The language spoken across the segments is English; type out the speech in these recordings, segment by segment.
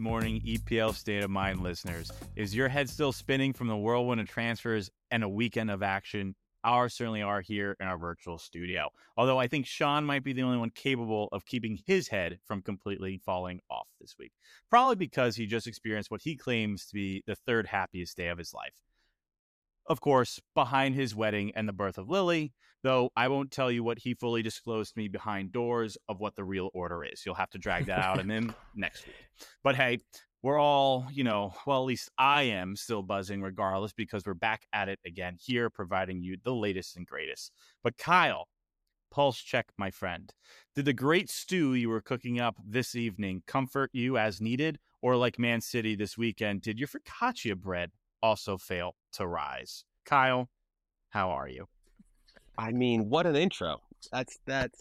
morning, EPL State of Mind listeners. Is your head still spinning from the whirlwind of transfers and a weekend of action? Ours certainly are here in our virtual studio. Although I think Sean might be the only one capable of keeping his head from completely falling off this week. Probably because he just experienced what he claims to be the third happiest day of his life. Of course, behind his wedding and the birth of Lily, though I won't tell you what he fully disclosed to me behind doors of what the real order is. You'll have to drag that out and then next week. But hey, we're all, well, at least I am still buzzing regardless because we're back at it again here, providing you the latest and greatest. But Kyle, pulse check, my friend. Did the great stew you were cooking up this evening comfort you as needed? Or like Man City this weekend, did your focaccia bread also fail to rise? Kyle, how are you? I mean, what an intro. That's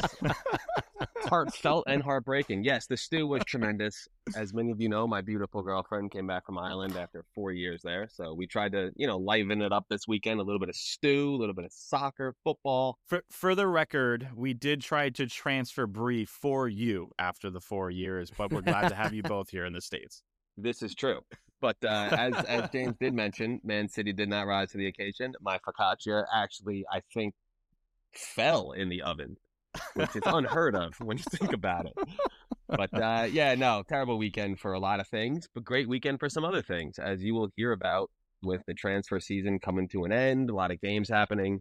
heartfelt and heartbreaking. Yes, the stew was tremendous. As many of you know, my beautiful girlfriend came back from Ireland after 4 years there. So we tried to, liven it up this weekend. A little bit of stew, a little bit of soccer, football. For the record, we did try to transfer Brie for you after the 4 years, but we're glad to have you both here in the States. This is true. But as James did mention, Man City did not rise to the occasion. My focaccia actually, I think, fell in the oven, which is unheard of when you think about it. But terrible weekend for a lot of things, but great weekend for some other things, as you will hear about with the transfer season coming to an end, a lot of games happening,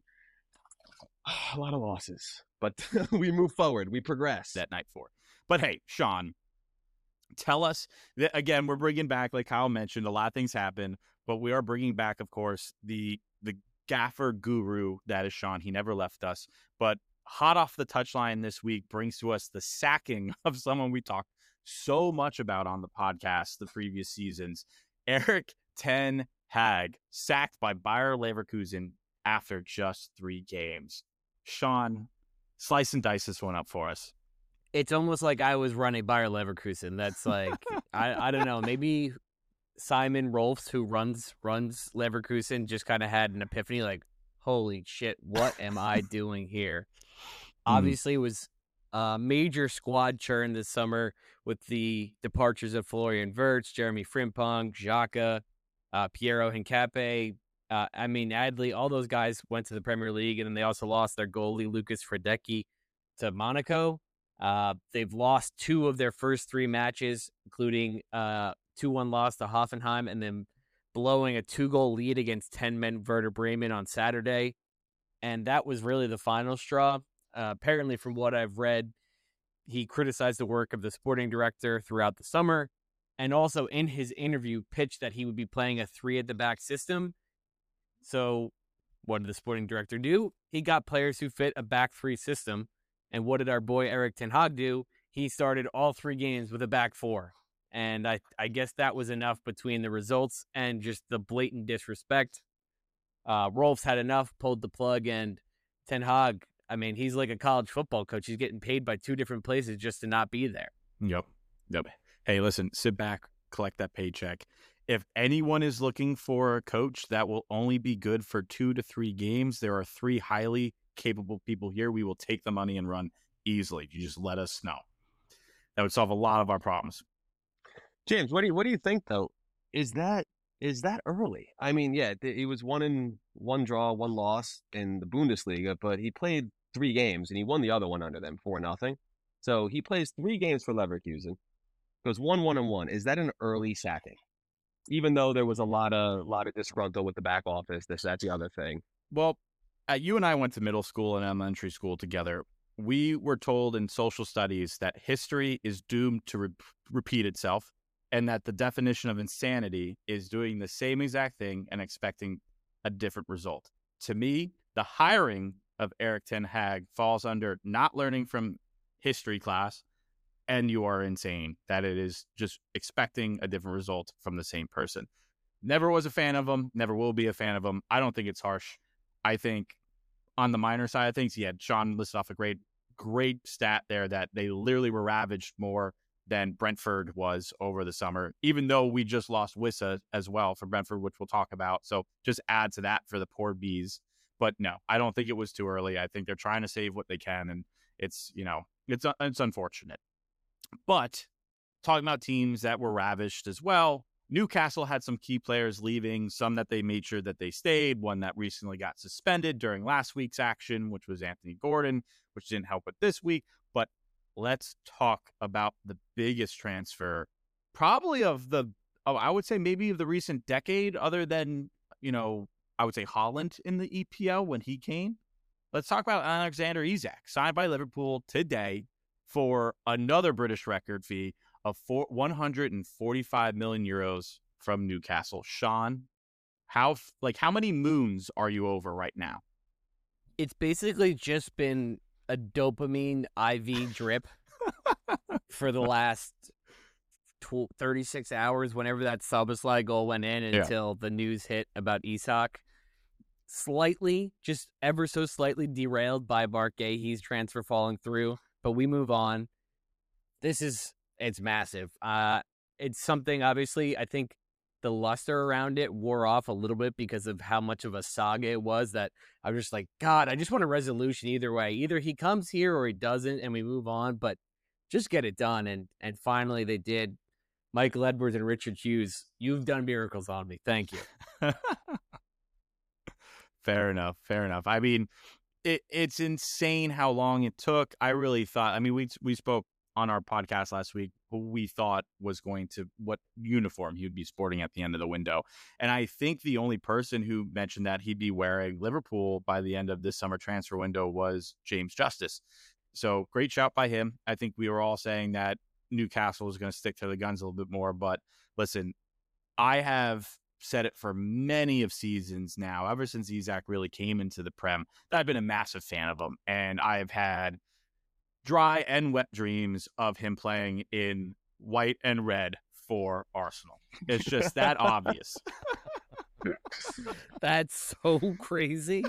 a lot of losses. But we move forward, we progress. That night 4. But hey, Sean, tell us, that, again, we're bringing back, like Kyle mentioned, a lot of things happen, but we are bringing back, of course, the gaffer guru that is Sean. He never left us, but hot off the touchline this week brings to us the sacking of someone we talked so much about on the podcast the previous seasons. Erik ten Hag sacked by Bayer Leverkusen after just 3 games. Sean, slice and dice this one up for us. It's almost like I was running Bayer Leverkusen. That's like, I don't know, maybe Simon Rolfs, who runs Leverkusen, just kind of had an epiphany like, holy shit, what am I doing here? Obviously, it was a major squad churn this summer with the departures of Florian Wirtz, Jeremy Frimpong, Xhaka, Piero Hincapié. Adley, all those guys went to the Premier League, and then they also lost their goalie, Lucas Fredecki, to Monaco. They've lost 2 of their first 3 matches, including 2-1 loss to Hoffenheim, and then blowing a 2-goal lead against 10-men Werder Bremen on Saturday. And that was really the final straw. Apparently, from what I've read, he criticized the work of the sporting director throughout the summer, and also in his interview pitched that he would be playing a 3-at-the-back system. So what did the sporting director do? He got players who fit a back 3 system. And what did our boy Erik ten Hag do? He started all 3 games with a back 4. And I guess that was enough between the results and just the blatant disrespect. Rolfs had enough, pulled the plug, and ten Hag, he's like a college football coach. He's getting paid by 2 different places just to not be there. Yep. Hey, listen, sit back, collect that paycheck. If anyone is looking for a coach that will only be good for 2 to 3 games, there are 3 highly capable people here. We will take the money and run easily. You just let us know. That would solve a lot of our problems. James, what do you think though? Is that early? He was 1 draw, 1 loss in the Bundesliga, but he played 3 games and he won the other one under them 4-0. So he plays 3 games for Leverkusen, goes 1-1-1. Is that an early sacking? Even though there was a lot of disgruntled with the back office, this, that, the other thing. Well, you and I went to middle school and elementary school together. We were told in social studies that history is doomed to repeat itself, and that the definition of insanity is doing the same exact thing and expecting a different result. To me, the hiring of Erik ten Hag falls under not learning from history class, and you are insane, that it is just expecting a different result from the same person. Never was a fan of him, never will be a fan of him. I don't think it's harsh. I think on the minor side of things, Sean listed off a great stat there that they literally were ravaged more than Brentford was over the summer, even though we just lost Wissa as well for Brentford, which we'll talk about. So just add to that for the poor bees. But no, I don't think it was too early. I think they're trying to save what they can, and it's unfortunate. But talking about teams that were ravished as well. Newcastle had some key players leaving, some that they made sure that they stayed, one that recently got suspended during last week's action, which was Anthony Gordon, which didn't help with this week. But let's talk about the biggest transfer, probably I would say maybe of the recent decade, other than, I would say Haaland in the EPL when he came. Let's talk about Alexander Isak, signed by Liverpool today for another British record fee of 145 million euros from Newcastle. Sean, how many moons are you over right now? It's basically just been a dopamine IV drip for the last 36 hours, whenever that Szoboszlai goal went in, until the news hit about Isak. Slightly, just ever so slightly derailed by Mark Gahey's transfer falling through, but we move on. It's massive. It's something, obviously, I think the luster around it wore off a little bit because of how much of a saga it was, that I was just like, God, I just want a resolution either way. Either he comes here or he doesn't and we move on, but just get it done. And finally they did. Michael Edwards and Richard Hughes, you've done miracles on me. Thank you. Fair enough. I mean, it's insane how long it took. I really thought, we spoke on our podcast last week who we thought was what uniform he would be sporting at the end of the window. And I think the only person who mentioned that he'd be wearing Liverpool by the end of this summer transfer window was James Justice. So great shout by him. I think we were all saying that Newcastle is going to stick to the guns a little bit more. But listen, I have said it for many of seasons now, ever since Isak really came into the Prem, that I've been a massive fan of him. And I've had dry and wet dreams of him playing in white and red for Arsenal. It's just that obvious. That's so crazy.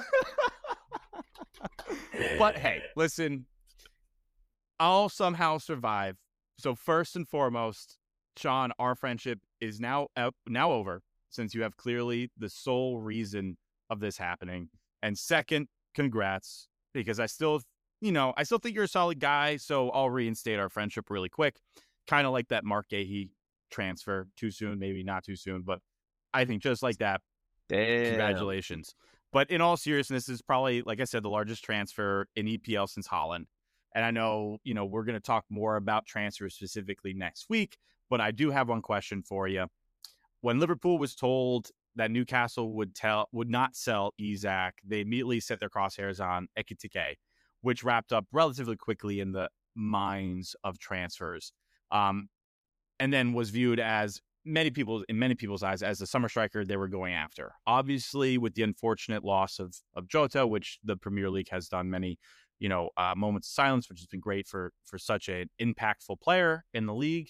But hey, listen, I'll somehow survive. So first and foremost, Sean, our friendship is now over, since you have clearly the sole reason of this happening. And second, congrats, because I still think you're a solid guy, so I'll reinstate our friendship really quick. Kind of like that Mark Gahey transfer. Too soon, maybe not too soon, but I think just like that, Damn. Congratulations. But in all seriousness, this is probably, like I said, the largest transfer in EPL since Haaland. And I know, we're going to talk more about transfers specifically next week, but I do have one question for you. When Liverpool was told that Newcastle would not sell Isak, they immediately set their crosshairs on Ekitike, which wrapped up relatively quickly in the minds of transfers, and then was viewed as in many people's eyes as the summer striker they were going after. Obviously, with the unfortunate loss of Jota, which the Premier League has done many moments of silence, which has been great for such an impactful player in the league.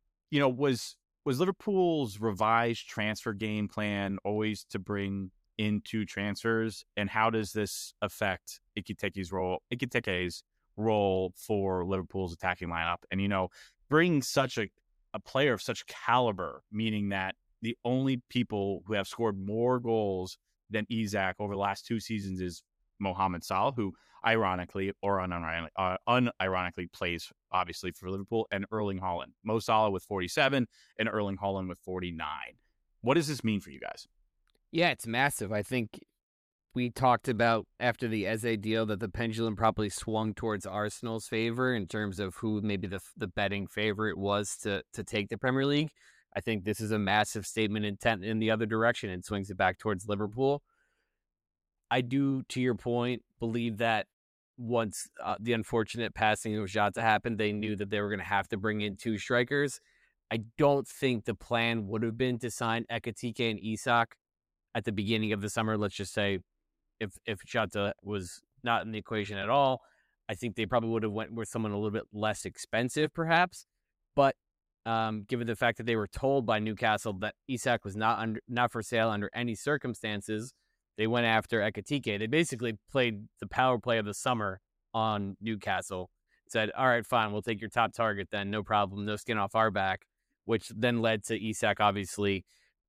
Was Liverpool's revised transfer game plan always to bring in two transfers, and how does this affect Ekitike's role for Liverpool's attacking lineup? And bringing such a player of such caliber, meaning that the only people who have scored more goals than Isak over the last two seasons is Mohamed Salah, who ironically or unironically plays obviously for Liverpool, and Erling Haaland. Mo Salah with 47 and Erling Haaland with 49. What does this mean for you guys? Yeah, it's massive. I think we talked about after the Eze deal that the pendulum probably swung towards Arsenal's favor in terms of who maybe the betting favorite was to take the Premier League. I think this is a massive statement intent in the other direction and swings it back towards Liverpool. I do, to your point, believe that once the unfortunate passing of Jota happened, they knew that they were going to have to bring in two strikers. I don't think the plan would have been to sign Ekitike and Isak at the beginning of the summer. Let's just say if Jota was not in the equation at all, I think they probably would have went with someone a little bit less expensive, perhaps. But given the fact that they were told by Newcastle that Isak was not for sale under any circumstances, they went after Ekitike. They basically played the power play of the summer on Newcastle. Said, all right, fine, we'll take your top target then, no problem, no skin off our back, which then led to Isak obviously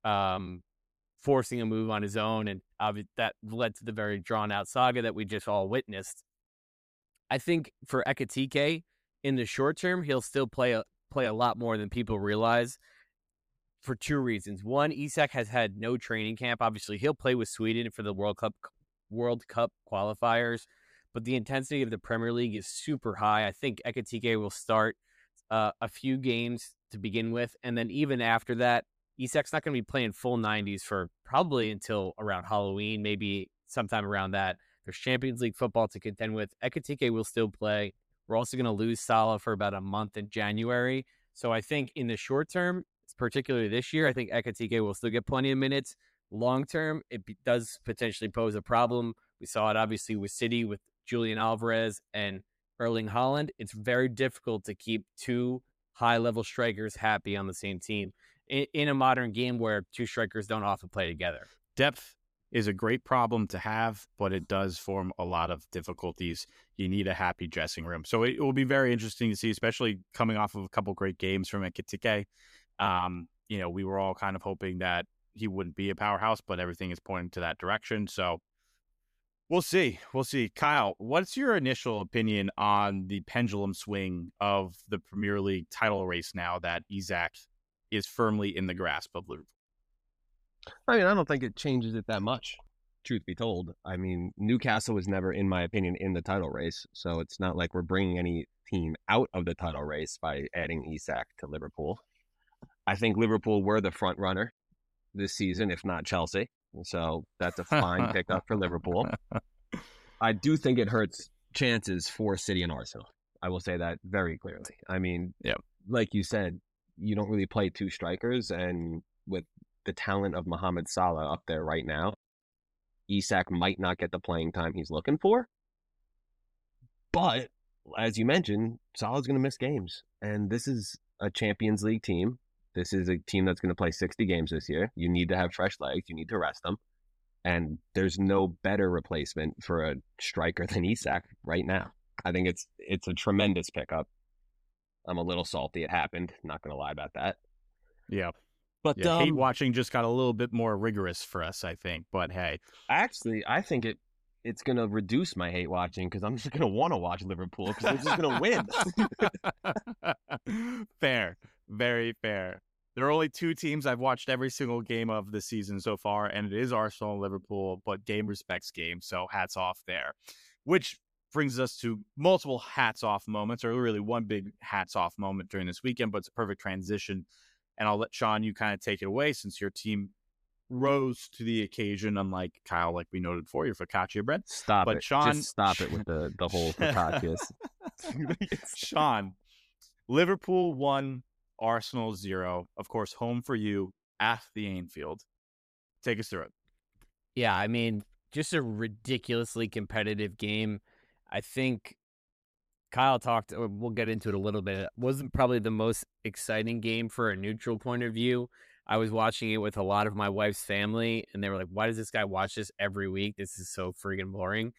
forcing a move on his own, and that led to the very drawn-out saga that we just all witnessed. I think for Ekitike, in the short term, he'll still play play a lot more than people realize for two reasons. One, Isak has had no training camp. Obviously, he'll play with Sweden for the World Cup qualifiers, but the intensity of the Premier League is super high. I think Ekitike will start a few games to begin with, and then even after that, Isak's not going to be playing full 90s for probably until around Halloween, maybe sometime around that. There's Champions League football to contend with. Ekitike will still play. We're also going to lose Salah for about a month in January. So I think in the short term, particularly this year, I think Ekitike will still get plenty of minutes. Long term, it does potentially pose a problem. We saw it obviously with City, with Julian Alvarez and Erling Haaland. It's very difficult to keep two high-level strikers happy on the same team in a modern game where two strikers don't often play together. Depth is a great problem to have, but it does form a lot of difficulties. You need a happy dressing room. So it will be very interesting to see, especially coming off of a couple great games from Ekitike. We were all kind of hoping that he wouldn't be a powerhouse, but everything is pointing to that direction. So we'll see. Kyle, what's your initial opinion on the pendulum swing of the Premier League title race now that Isak is firmly in the grasp of Liverpool? I mean, I don't think it changes it that much, truth be told. I mean, Newcastle was never, in my opinion, in the title race. So it's not like we're bringing any team out of the title race by adding Isak to Liverpool. I think Liverpool were the front runner this season, if not Chelsea. So that's a fine pickup for Liverpool. I do think it hurts chances for City and Arsenal. I will say that very clearly. I mean, like you said, you don't really play two strikers, and with the talent of Mohamed Salah up there right now, Isak might not get the playing time he's looking for. But as you mentioned, Salah's going to miss games, and this is a Champions League team. This is a team that's going to play 60 games this year. You need to have fresh legs. You need to rest them. And there's no better replacement for a striker than Isak right now. I think it's a tremendous pickup. I'm a little salty it happened. Not going to lie about that. Yeah. But hate watching just got a little bit more rigorous for us, I think. But hey. Actually, I think it's going to reduce my hate watching because I'm just going to want to watch Liverpool because they're just going to win. Fair. Very fair. There are only two teams I've watched every single game of this season so far, and it is Arsenal and Liverpool, but game respects game, so hats off there. Which brings us to multiple hats off moments, or really one big hats off moment during this weekend, but it's a perfect transition. And I'll let Sean, you kind of take it away since your team rose to the occasion, unlike Kyle, like we noted for your focaccia bread. Stop it. Sean, just stop it with the whole focaccias. Sean, Liverpool 1, Arsenal 0. Of course, home for you at the Anfield. Take us through it. Yeah, I mean, just a ridiculously competitive game. I think Kyle talked, we'll get into it a little bit. It wasn't probably the most exciting game for a neutral point of view. I was watching it with a lot of my wife's family, and they were like, why does this guy watch this every week? This is so freaking boring.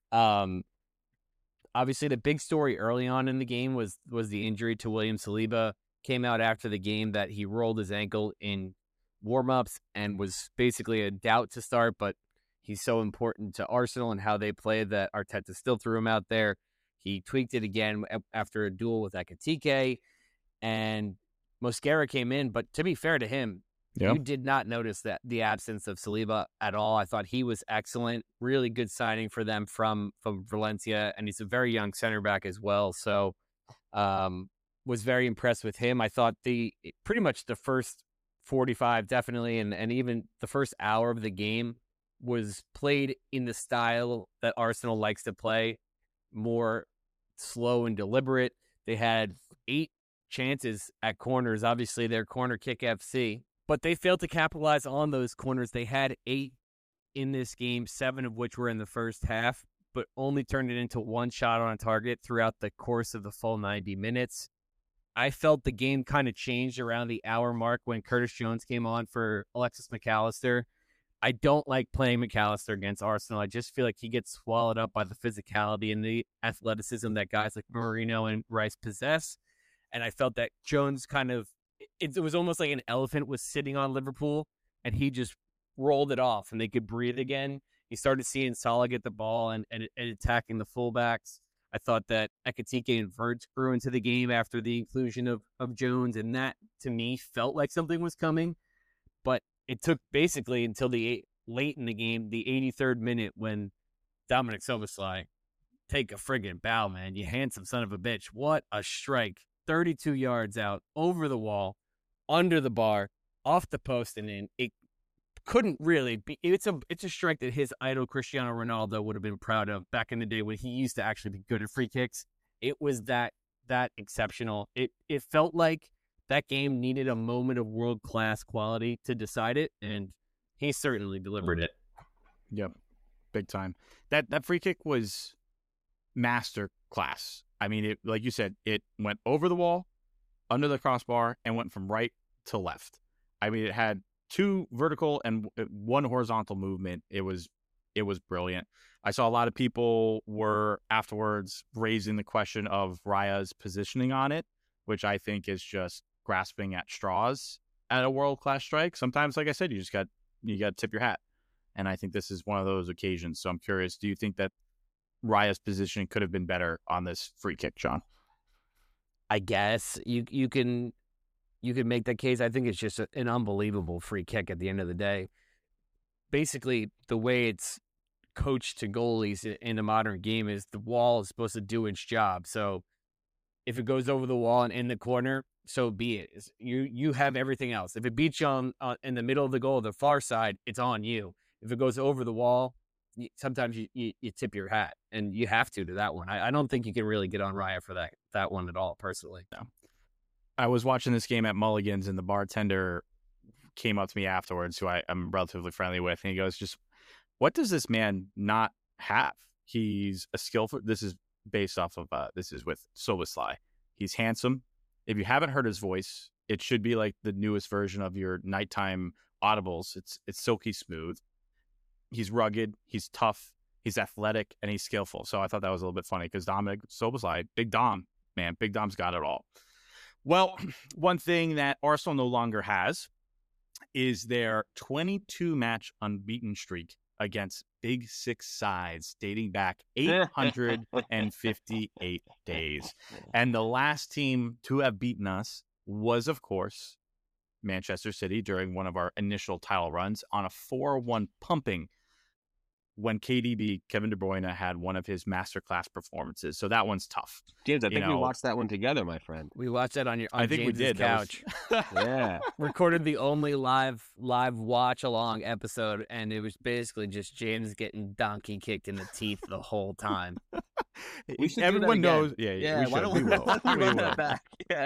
Obviously, the big story early on in the game was the injury to William Saliba. Came out after the game that he rolled his ankle in warm-ups and was basically a doubt to start, but he's so important to Arsenal and how they play that Arteta still threw him out there. He tweaked it again after a duel with Ekitike, and Mosquera came in, but to be fair to him, you did not notice that the absence of Saliba at all. I thought he was excellent, really good signing for them from Valencia, and he's a very young center back as well, so was very impressed with him. I thought pretty much the first 45 definitely, and even the first hour of the game was played in the style that Arsenal likes to play, more slow and deliberate. They had 8 chances at corners. Obviously, they're corner kick FC, but they failed to capitalize on those corners. They had 8 in this game, 7 of which were in the first half, but only turned it into 1 shot on target throughout the course of the full 90 minutes. I felt the game kind of changed around the hour mark when Curtis Jones came on for Alexis McAllister. I don't like playing McAllister against Arsenal. I just feel like he gets swallowed up by the physicality and the athleticism that guys like Marino and Rice possess. And I felt that Jones it was almost like an elephant was sitting on Liverpool, and he just rolled it off, and they could breathe again. He started seeing Salah get the ball and attacking the fullbacks. I thought that Ekitike and Verts grew into the game after the inclusion of Jones, and that, to me, felt like something was coming. But it took basically until late in the game, the 83rd minute, when Dominic Soboslai, take a friggin' bow, man. You handsome son of a bitch. What a strike. 32 yards out, over the wall, under the bar, off the post, and in. It couldn't really be. It's a strike that his idol Cristiano Ronaldo would have been proud of back in the day when he used to actually be good at free kicks. It was that exceptional. It felt like that game needed a moment of world-class quality to decide it, and he certainly delivered it. Yep, big time. That free kick was master class. I mean, it, like you said, it went over the wall, under the crossbar, and went from right to left. I mean, it had 2 vertical and 1 horizontal movement. It was brilliant. I saw a lot of people were afterwards raising the question of Raya's positioning on it, which I think is just grasping at straws at a world-class strike. Sometimes, like I said, you got to tip your hat. And I think this is one of those occasions. So I'm curious, do you think that Raya's positioning could have been better on this free kick, John? I guess you can make that case. I think it's just an unbelievable free kick at the end of the day. Basically, the way it's coached to goalies in the modern game is the wall is supposed to do its job. So if it goes over the wall and in the corner, so be it. You have everything else. If it beats you on in the middle of the goal, the far side, it's on you. If it goes over the wall, sometimes you tip your hat, and you have to that one. I don't think you can really get on Raya for that one at all, personally. No. I was watching this game at Mulligan's, and the bartender came up to me afterwards, who I'm relatively friendly with, and he goes, just, what does this man not have? He's a skillful, this is based off of, this is with Soboslai. He's handsome. If you haven't heard his voice, it should be like the newest version of your nighttime audibles. It's silky smooth. He's rugged, he's tough, he's athletic, and he's skillful. So I thought that was a little bit funny because Dominic Soboslai, Big Dom, man, Big Dom's got it all. Well, one thing that Arsenal no longer has is their 22-match unbeaten streak against Big Six sides dating back 858 days. And the last team to have beaten us was, of course, Manchester City during one of our initial title runs on a 4-1 pumping when KDB, Kevin De Bruyne, had one of his masterclass performances. So that one's tough. James, I think we watched that one together, my friend. We watched that on I think James's we did. couch. Yeah. Recorded the only live watch along episode, and it was basically just James getting donkey kicked in the teeth the whole time. Everyone knows. Yeah. Why don't we run that back? Yeah.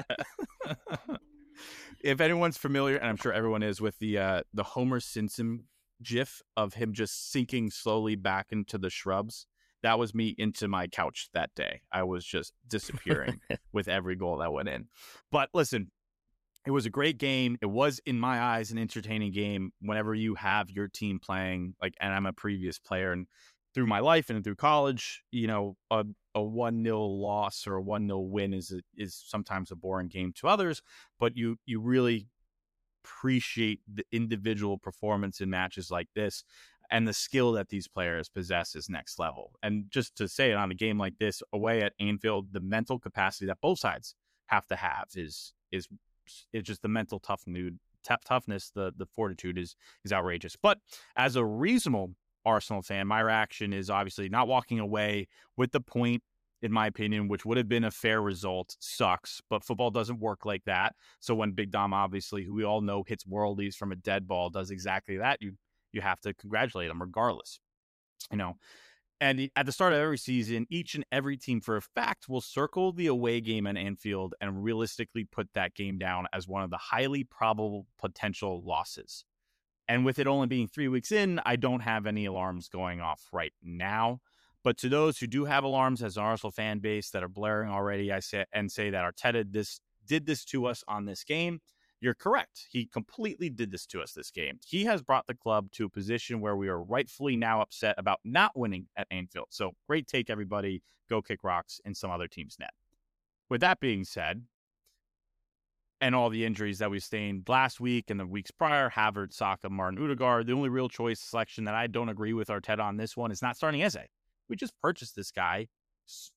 If anyone's familiar, and I'm sure everyone is, with the Homer Simpson gif of him just sinking slowly back into the shrubs, that was me into my couch that day. I was just disappearing with every goal that went in. But listen, it was a great game. It was, in my eyes, an entertaining game whenever you have your team playing. And I'm a previous player, and through my life and through college, a 1-0 loss or a 1-0 win is sometimes a boring game to others, but you really appreciate the individual performance in matches like this, and the skill that these players possess is next level. And just to say it, on a game like this away at Anfield, the mental capacity that both sides have to have is just the mental toughness, the fortitude is outrageous. But as a reasonable Arsenal fan, my reaction is obviously not walking away with the point, in my opinion, which would have been a fair result. Sucks, but football doesn't work like that. So when Big Dom, obviously, who we all know hits worldies from a dead ball, does exactly that, you have to congratulate him regardless. And at the start of every season, each and every team, for a fact, will circle the away game at Anfield and realistically put that game down as one of the highly probable potential losses. And with it only being 3 weeks in, I don't have any alarms going off right now. But to those who do have alarms as an Arsenal fan base that are blaring already, I say that Arteta did this to us on this game. You're correct. He completely did this to us this game. He has brought the club to a position where we are rightfully now upset about not winning at Anfield. So great take, everybody. Go kick rocks in some other team's net. With that being said, and all the injuries that we sustained last week and the weeks prior, Havertz, Saka, Martin Odegaard, the only real choice selection that I don't agree with Arteta on this one is not starting Eze. We just purchased this guy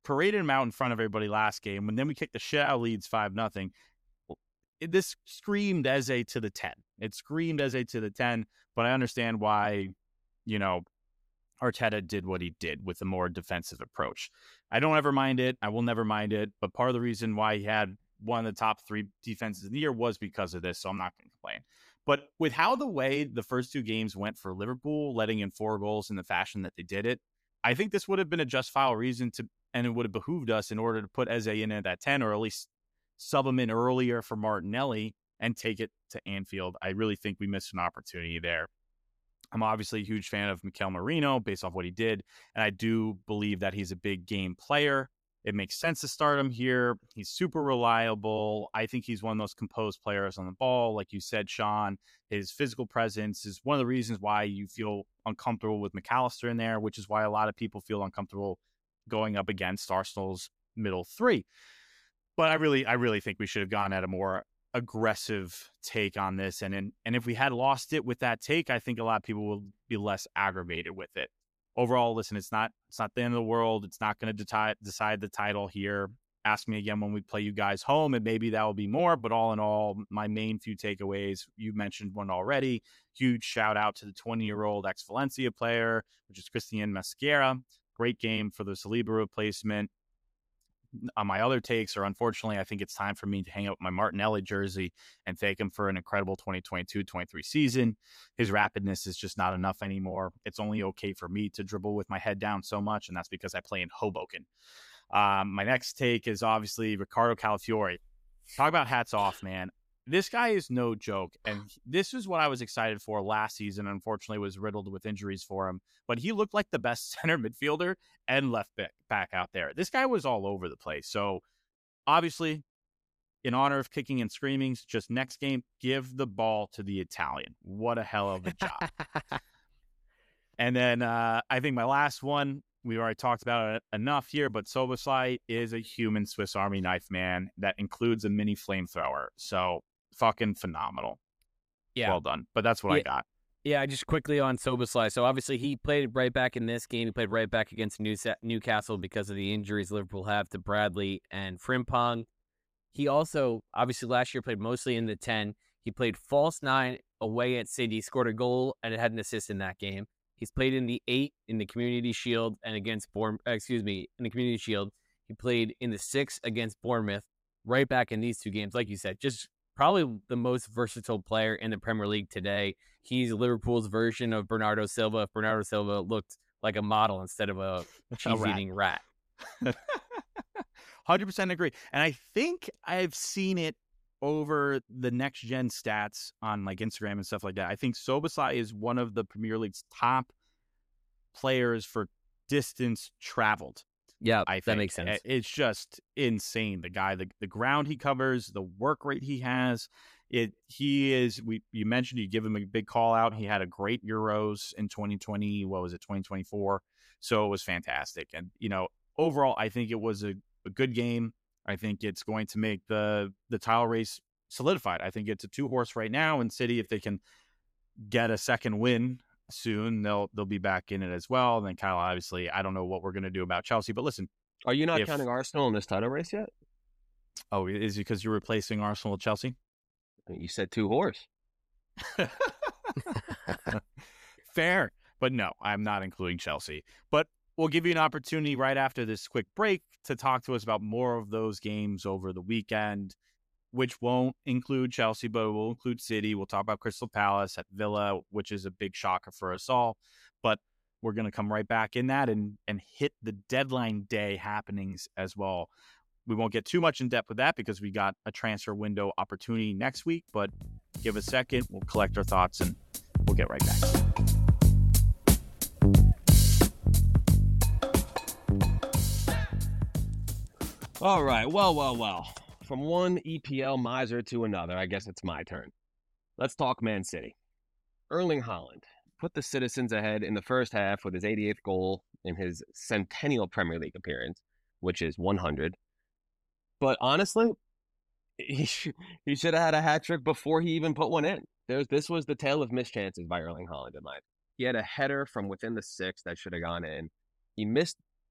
paraded him out in front of everybody last game, and then we kicked the shit out of Leeds 5-0. This screamed Eze to the 10. It screamed Eze to the 10, but I understand why, Arteta did what he did with a more defensive approach. I don't ever mind it. I will never mind it. But part of the reason why he had one of the top 3 defenses in the year was because of this, so I'm not going to complain. But with how the way the first 2 games went for Liverpool, letting in 4 goals in the fashion that they did it, I think this would have been a justifiable reason and it would have behooved us in order to put Eze in at that 10, or at least sub him in earlier for Martinelli and take it to Anfield. I really think we missed an opportunity there. I'm obviously a huge fan of Mikel Merino based off what he did, and I do believe that he's a big game player. It makes sense to start him here. He's super reliable. I think he's one of those composed players on the ball. Like you said, Sean, his physical presence is one of the reasons why you feel uncomfortable with McAllister in there, which is why a lot of people feel uncomfortable going up against Arsenal's middle 3. But I really think we should have gone at a more aggressive take on this. And if we had lost it with that take, I think a lot of people will be less aggravated with it. Overall, listen, it's not the end of the world. It's not going to decide the title here. Ask me again when we play you guys home, and maybe that will be more. But all in all, my main few takeaways, you mentioned one already. Huge shout out to the 20-year-old ex-Valencia player, which is Christian Mosquera. Great game for the Saliba replacement. On my other takes are, unfortunately, I think it's time for me to hang up my Martinelli jersey and thank him for an incredible 2022-23 season. His rapidness is just not enough anymore. It's only okay for me to dribble with my head down so much, and that's because I play in Hoboken. My next take is obviously Ricardo Calafiori. Talk about hats off, man. This guy is no joke, and this is what I was excited for last season. Unfortunately, was riddled with injuries for him, but he looked like the best center midfielder and left back out there. This guy was all over the place. So, obviously, in honor of kicking and screaming, just next game, give the ball to the Italian. What a hell of a job. And then I think my last one, we already talked about it enough here, but Szoboszlai is a human Swiss Army knife, man, that includes a mini flamethrower. So, fucking phenomenal. Yeah. Well done. But that's what I got. Yeah, just quickly on Szoboszlai. So obviously he played right back in this game. He played right back against Newcastle because of the injuries Liverpool have to Bradley and Frimpong. He also, obviously last year, played mostly in the 10. He played false 9 away at City, scored a goal, and had an assist in that game. He's played in the 8 in the Community Shield and against in the Community Shield. He played in the 6 against Bournemouth, right back in these 2 games. Like you said, just probably the most versatile player in the Premier League today. He's Liverpool's version of Bernardo Silva. If Bernardo Silva looked like a model instead of a cheese-eating rat. 100% agree. And I think I've seen it over the next gen stats on like Instagram and stuff like that. I think Szoboszlai is one of the Premier League's top players for distance traveled. Yeah, I think that makes sense. It's just insane. The guy, the ground he covers, the work rate he has. You mentioned you give him a big call out. He had a great Euros in 2020. What was it, 2024? So it was fantastic. And overall, I think it was a good game. I think it's going to make the title race solidified. I think it's a 2-horse right now. And City, if they can get a second win soon, they'll be back in it as well. And then Kyle, obviously, I don't know what we're going to do about Chelsea, but listen. Are you not counting Arsenal in this title race yet? Oh, is it because you're replacing Arsenal with Chelsea? You said 2-horse. Fair, but no, I'm not including Chelsea. But we'll give you an opportunity right after this quick break to talk to us about more of those games over the weekend, which won't include Chelsea, but it will include City. We'll talk about Crystal Palace at Villa, which is a big shocker for us all. But we're going to come right back in that and hit the deadline day happenings as well. We won't get too much in depth with that because we got a transfer window opportunity next week, but give a second. We'll collect our thoughts and we'll get right back. All right. Well. From one EPL miser to another, I guess it's my turn. Let's talk Man City. Erling Haaland put the citizens ahead in the first half with his 88th goal in his centennial Premier League appearance, which is 100. But honestly, he should have had a hat trick before he even put one in. This was the tale of missed chances by Erling Haaland in my opinion. He had a header from within the 6 that should have gone in. He missed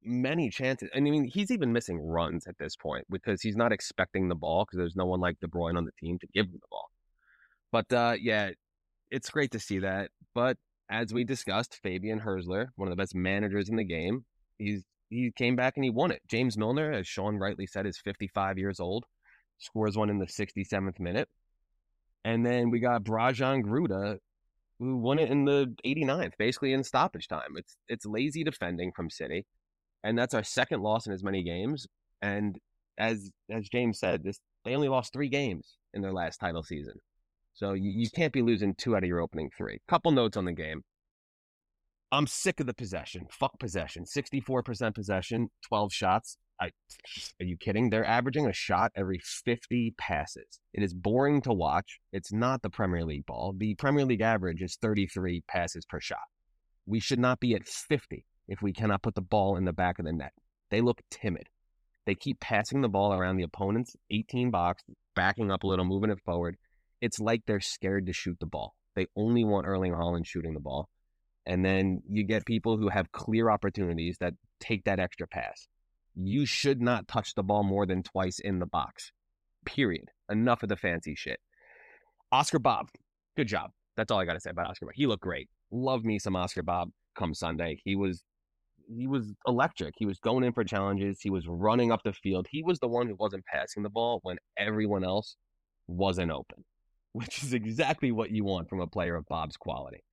many chances. And I mean, he's even missing runs at this point because he's not expecting the ball because there's no one like De Bruyne on the team to give him the ball. But yeah, it's great to see that. But as we discussed, Fabian Herzler, one of the best managers in the game, he came back and he won it. James Milner, as Sean rightly said, is 55 years old, scores one in the 67th minute. And then we got Brajan Gruda, who won it in the 89th, basically in stoppage time. It's lazy defending from City, and that's our second loss in as many games. And as James said, they only lost 3 games in their last title season. So you can't be losing 2 out of your opening 3. Couple notes on the game. I'm sick of the possession. Fuck possession. 64% possession, 12 shots. Are you kidding? They're averaging a shot every 50 passes. It is boring to watch. It's not the Premier League ball. The Premier League average is 33 passes per shot. We should not be at 50 if we cannot put the ball in the back of the net. They look timid. They keep passing the ball around the opponent's 18 box, backing up a little, moving it forward. It's like they're scared to shoot the ball. They only want Erling Haaland shooting the ball. And then you get people who have clear opportunities that take that extra pass. You should not touch the ball more than twice in the box. Period. Enough of the fancy shit. Oscar Bob, good job. That's all I got to say about Oscar Bob. He looked great. Love me some Oscar Bob come Sunday. He was electric. He was going in for challenges. He was running up the field. He was the one who wasn't passing the ball when everyone else wasn't open, which is exactly what you want from a player of Bob's quality.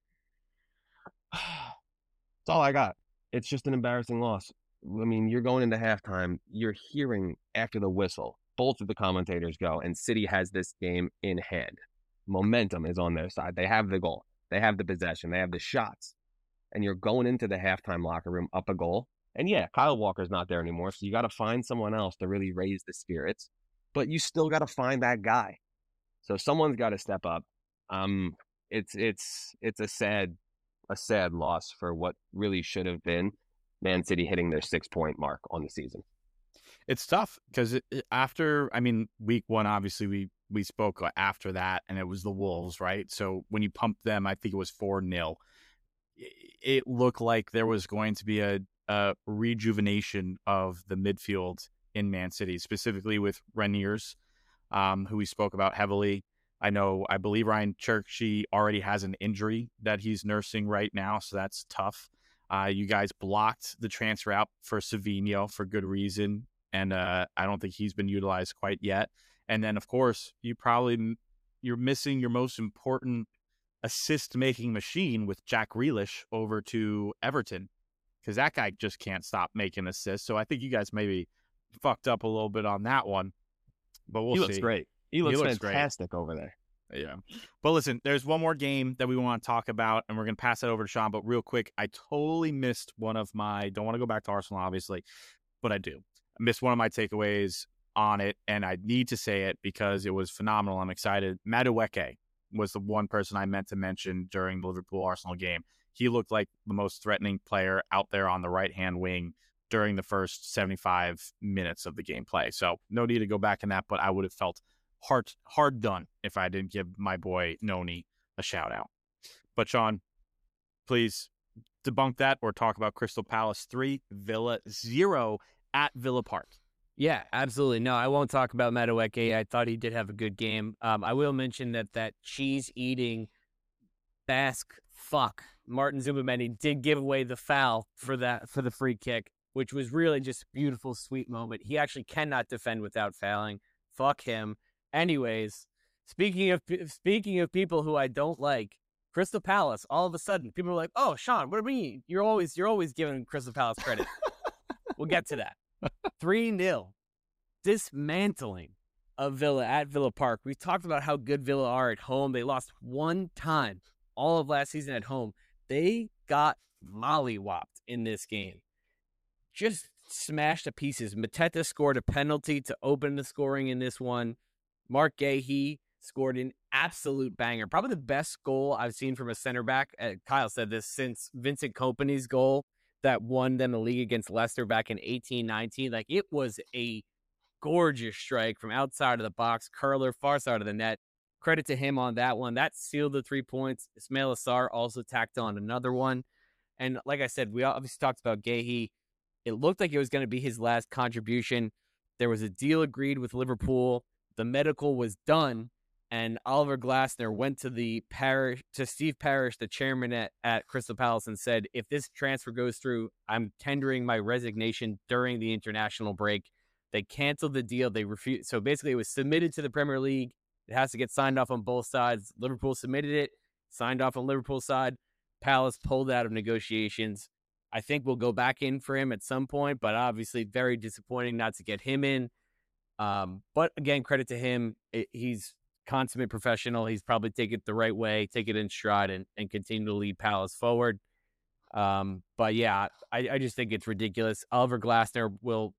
That's all I got. It's just an embarrassing loss. I mean, you're going into halftime. You're hearing after the whistle, both of the commentators go, and City has this game in hand. Momentum is on their side. They have the goal. They have the possession. They have the shots. And you're going into the halftime locker room up a goal. And yeah, Kyle Walker's not there anymore, so you got to find someone else to really raise the spirits. But you still got to find that guy. So someone's got to step up. It's a sad loss for what really should have been Man City hitting their 6-point mark on the season. It's tough because after, I mean, week 1, obviously we spoke after that, and it was the Wolves, right? So when you pumped them, I think it was 4-0. It looked like there was going to be a rejuvenation of the midfield in Man City, specifically with Reniers, who we spoke about heavily. I believe Ryan Cherki already has an injury that he's nursing right now, so that's tough. You guys blocked the transfer out for Savinho for good reason, and I don't think he's been utilized quite yet. And then, of course, you're missing your most important assist-making machine with Jack Grealish over to Everton, because that guy just can't stop making assists. So I think you guys maybe fucked up a little bit on that one, but we'll see. He looks great. He looks fantastic over there. Yeah. But listen, there's one more game that we want to talk about, and we're going to pass it over to Sean. But real quick, I totally missed don't want to go back to Arsenal, obviously, but I do. I missed one of my takeaways on it, and I need to say it because it was phenomenal. I'm excited. Madueke was the one person I meant to mention during the Liverpool-Arsenal game. He looked like the most threatening player out there on the right-hand wing during the first 75 minutes of the gameplay. So no need to go back in that, but I would have felt hard done if I didn't give my boy Noni a shout out. But Sean, please debunk that or talk about Crystal Palace 3, Villa 0 at Villa Park. Yeah, absolutely. No, I won't talk about Madueke. I thought he did have a good game. I will mention that cheese-eating Basque fuck, Martin Zubimendi, did give away the foul for the free kick, which was really just a beautiful, sweet moment. He actually cannot defend without fouling. Fuck him. Anyways, speaking of people who I don't like, Crystal Palace, all of a sudden, people are like, "Oh, Sean, what do you mean? You're always giving Crystal Palace credit." We'll get to that. 3-0 dismantling of Villa at Villa Park. We talked about how good Villa are at home. They lost one time all of last season at home. They got mollywopped in this game. Just smashed to pieces. Mateta scored a penalty to open the scoring in this one. Mark Gahey scored an absolute banger. Probably the best goal I've seen from a center back. Kyle said this since Vincent Kompany's goal that won them the league against Leicester back in 18-19. Like, it was a gorgeous strike from outside of the box, curler, far side of the net. Credit to him on that one. That sealed the 3 points. Ismail Assar also tacked on another one. And like I said, we obviously talked about Gahey. It looked like it was going to be his last contribution. There was a deal agreed with Liverpool. The medical was done, and Oliver Glasner went to Steve Parish, the chairman at Crystal Palace, and said, if this transfer goes through, I'm tendering my resignation during the international break. They canceled the deal. They refused. So basically, it was submitted to the Premier League. It has to get signed off on both sides. Liverpool submitted it, signed off on Liverpool's side. Palace pulled out of negotiations. I think we'll go back in for him at some point, but obviously very disappointing not to get him in. But again, credit to him. He's consummate professional. He's probably take it the right way, take it in stride, and continue to lead Palace forward. But yeah, I just think it's ridiculous. Oliver Glasner will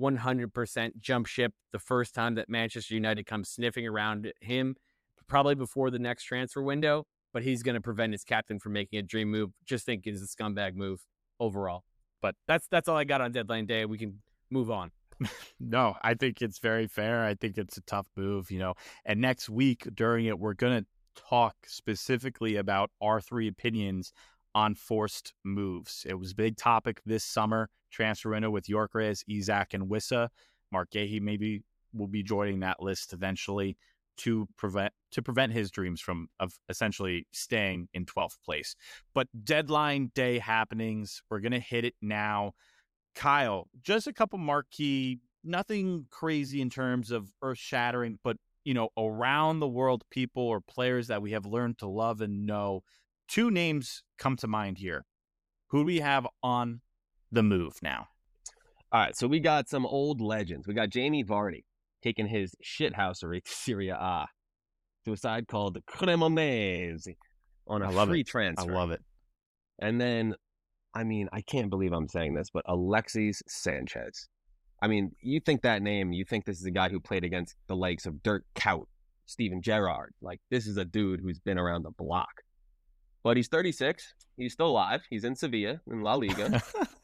100% jump ship the first time that Manchester United comes sniffing around him, probably before the next transfer window, but he's going to prevent his captain from making a dream move. Just think it's a scumbag move overall. But that's all I got on deadline day. We can move on. No, I think it's very fair. I think it's a tough move, and next week during it, we're going to talk specifically about our three opinions on forced moves. It was a big topic this summer, transfer window, with Gyökeres, Isak, and Wissa. Mark Gahey maybe will be joining that list eventually to prevent his dreams of essentially staying in 12th place. But deadline day happenings, we're going to hit it now. Kyle, just a couple marquee, nothing crazy in terms of earth-shattering, but, around the world people or players that we have learned to love and know. Two names come to mind here. Who do we have on the move now? All right, so we got some old legends. We got Jamie Vardy taking his shithousery to Serie A to a side called Cremonese on a free transfer. I love it. And then, I can't believe I'm saying this, but Alexis Sanchez. You think that name, you think this is a guy who played against the likes of Dirk Kuyt, Steven Gerrard. Like, this is a dude who's been around the block. But he's 36. He's still alive. He's in Sevilla in La Liga.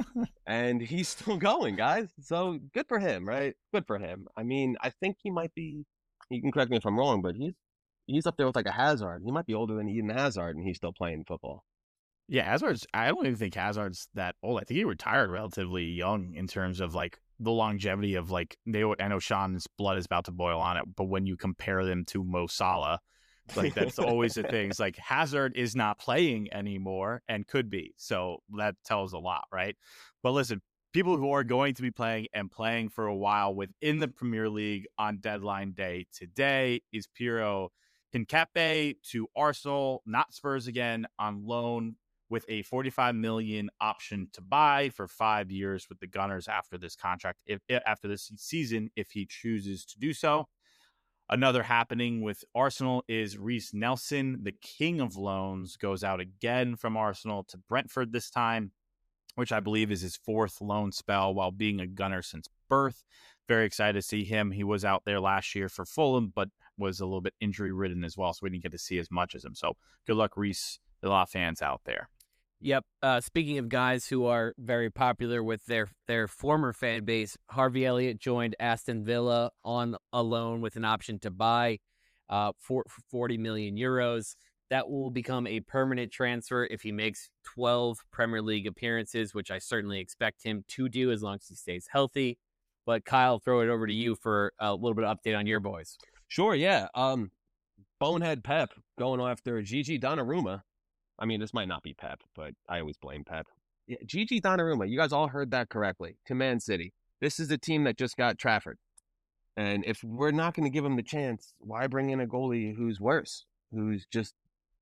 And he's still going, guys. So good for him, right? Good for him. I think he might be, you can correct me if I'm wrong, but he's up there with like a Hazard. He might be older than Eden Hazard, and he's still playing football. Yeah, I don't even think Hazard's that old. I think he retired relatively young in terms of like the longevity of like, I know Sean's blood is about to boil on it, but when you compare them to Mo Salah, like that's always the thing. It's like Hazard is not playing anymore and could be. So that tells a lot, right? But listen, people who are going to be playing and playing for a while within the Premier League on deadline day today is Piero Hincapié to Arsenal, not Spurs again, on loan with a $45 million option to buy for 5 years with the Gunners after this contract, after this season, if he chooses to do so. Another happening with Arsenal is Reiss Nelson, the king of loans, goes out again from Arsenal to Brentford this time, which I believe is his fourth loan spell while being a Gunner since birth. Very excited to see him. He was out there last year for Fulham, but was a little bit injury-ridden as well, so we didn't get to see as much as him. So good luck, Reiss. A lot of fans out there. Yep. Speaking of guys who are very popular with their former fan base, Harvey Elliott joined Aston Villa on a loan with an option to buy for 40 million euros. That will become a permanent transfer if he makes 12 Premier League appearances, which I certainly expect him to do as long as he stays healthy. But Kyle, throw it over to you for a little bit of update on your boys. Sure, yeah. Bonehead Pep going after Gigi Donnarumma. This might not be Pep, but I always blame Pep. Yeah, Gigi Donnarumma, you guys all heard that correctly, to Man City. This is a team that just got Trafford. And if we're not going to give him the chance, why bring in a goalie who's worse, who's just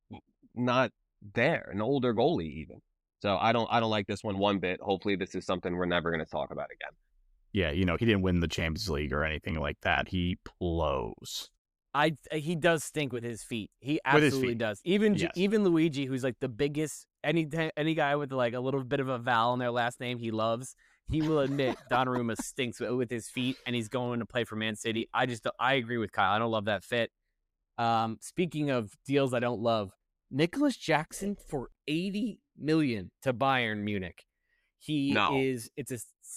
not there, an older goalie even? So I don't like this one bit. Hopefully this is something we're never going to talk about again. Yeah, he didn't win the Champions League or anything like that. He blows. He does stink with his feet. He absolutely does. Even Luigi, who's like the biggest, any guy with like a little bit of a vowel in their last name he loves, he will admit Donnarumma stinks with his feet, and he's going to play for Man City. I agree with Kyle. I don't love that fit. Speaking of deals I don't love, Nicholas Jackson for 80 million to Bayern Munich. It's a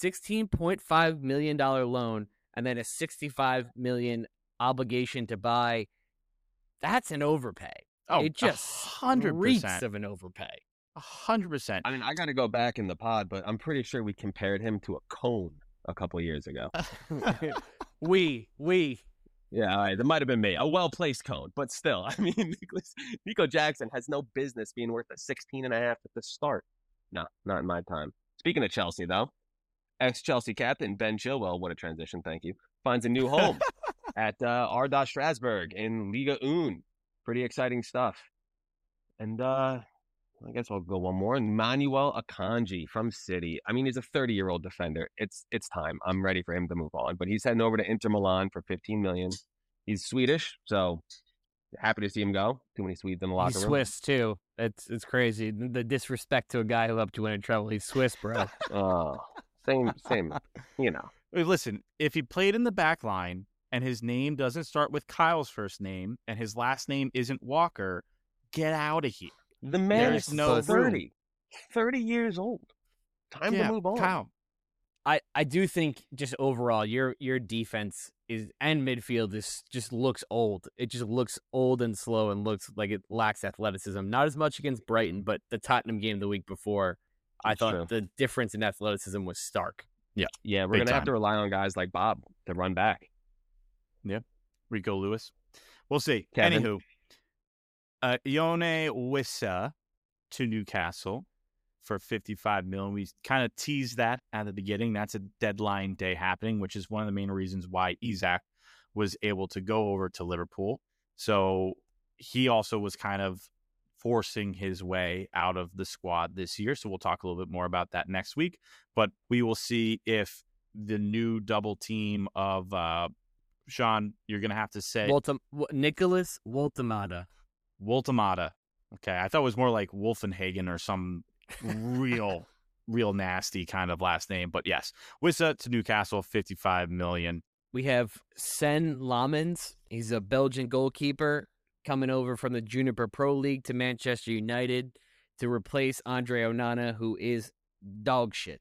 $16.5 million loan and then a $65 million obligation to buy. That's an overpay. Oh, it just 100% reeks of an overpay. 100%. I mean, I got to go back in the pod, but I'm pretty sure we compared him to a cone a couple years ago. we. Yeah, all right, that might have been me. A well-placed cone, but still, I mean, Nico Jackson has no business being worth a 16.5 at the start. No, not in my time. Speaking of Chelsea, though, ex-Chelsea captain Ben Chilwell, what a transition, thank you, finds a new home at RDA Strasbourg in Liga 1. Pretty exciting stuff. And I guess I'll go one more. Manuel Akanji from City. I mean, he's a 30-year-old defender. It's time. I'm ready for him to move on. But he's heading over to Inter Milan for 15 million. He's Swedish, so happy to see him go. Too many Swedes in the locker He's room. Swiss too. It's crazy. The disrespect to a guy who helped you win in trouble. He's Swiss, bro. Oh, same. You know. Listen, if he played in the back line and his name doesn't start with Kyle's first name and his last name isn't Walker, get out of here. The man There's is no 30 years old. Time to move on. Kyle. I do think just overall your defense is and midfield just looks old. It just looks old and slow and looks like it lacks athleticism. Not as much against Brighton, but the Tottenham game the week before, I thought the difference in athleticism was stark. Yeah. Yeah, we're going to have to rely on guys like Bob to run back. Yeah. Rico Lewis. We'll see. Kevin. Anywho, Ione Wissa to Newcastle for 55 million. We kind of teased that at the beginning. That's a deadline day happening, which is one of the main reasons why Isak was able to go over to Liverpool. So he also was kind of forcing his way out of the squad this year. So we'll talk a little bit more about that next week. But we will see if the new double team of Sean, you're going to have to say Nicholas Woltemada. Okay, I thought it was more like Wolfenhagen or some real nasty kind of last name. But yes, Wissa to Newcastle, 55 million. We have Sen Lamens. He's a Belgian goalkeeper coming over from the Juniper Pro League to Manchester United to replace Andre Onana, who is dog shit.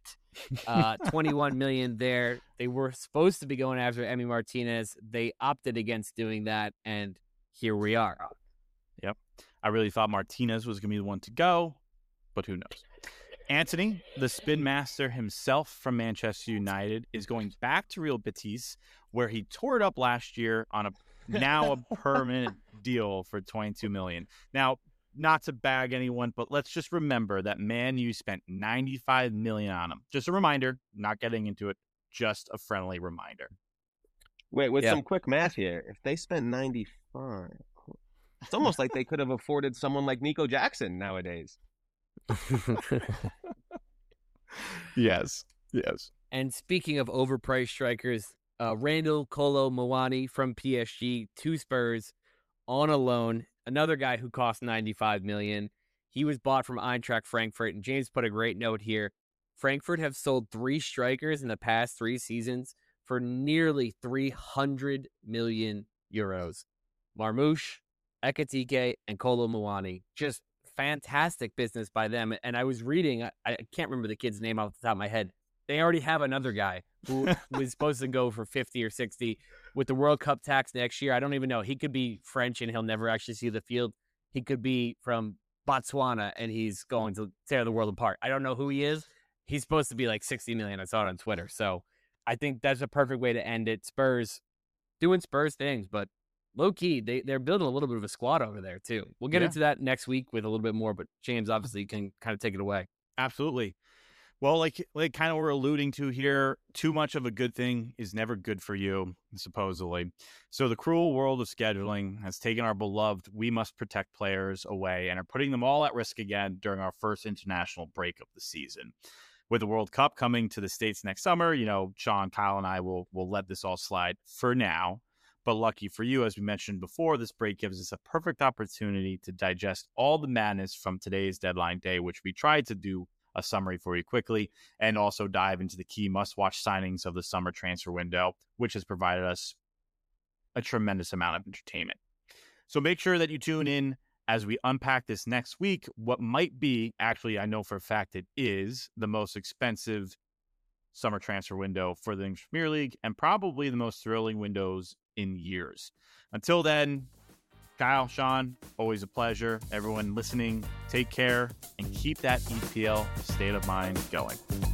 21 million there. They were supposed to be going after Emi Martinez. They opted against doing that, and here we are. Yep. I really thought Martinez was going to be the one to go, but who knows? Anthony, the spin master himself from Manchester United, is going back to Real Betis, where he tore it up last year on a permanent deal for 22 million. Now, not to bag anyone, but let's just remember that Man U spent 95 million on him. Just a reminder, not getting into it, just a friendly reminder. Wait, with some quick math here, if they spent 95, it's almost like they could have afforded someone like Nico Jackson nowadays. Yes. And speaking of overpriced strikers, Randall Kolo Muani from PSG to Spurs on a loan. Another guy who cost 95 million. He was bought from Eintracht Frankfurt, and James put a great note here. Frankfurt have sold 3 strikers in the past 3 seasons for nearly 300 million euros. Marmouche, Ekitike, and Kolo Muani. Just fantastic business by them. And I was reading, I can't remember the kid's name off the top of my head. They already have another guy who was supposed to go for 50 or 60 with the World Cup tax next year. I don't even know. He could be French and he'll never actually see the field. He could be from Botswana and he's going to tear the world apart. I don't know who he is. He's supposed to be like 60 million. I saw it on Twitter. So I think that's a perfect way to end it. Spurs doing Spurs things, but low key, they're building a little bit of a squad over there too. We'll get into that next week with a little bit more, but James obviously can kind of take it away. Absolutely. Well, like kind of we're alluding to here, too much of a good thing is never good for you, supposedly. So the cruel world of scheduling has taken our beloved "we must protect players" away and are putting them all at risk again during our first international break of the season. With the World Cup coming to the States next summer, Sean, Kyle, and I will let this all slide for now. But lucky for you, as we mentioned before, this break gives us a perfect opportunity to digest all the madness from today's deadline day, which we tried to do a summary for you quickly, and also dive into the key must-watch signings of the summer transfer window, which has provided us a tremendous amount of entertainment. So make sure that you tune in as we unpack this next week, what might be, actually, I know for a fact it is, the most expensive summer transfer window for the English Premier League and probably the most thrilling windows in years. Until then, Kyle, Sean, always a pleasure. Everyone listening, take care and keep that EPL state of mind going.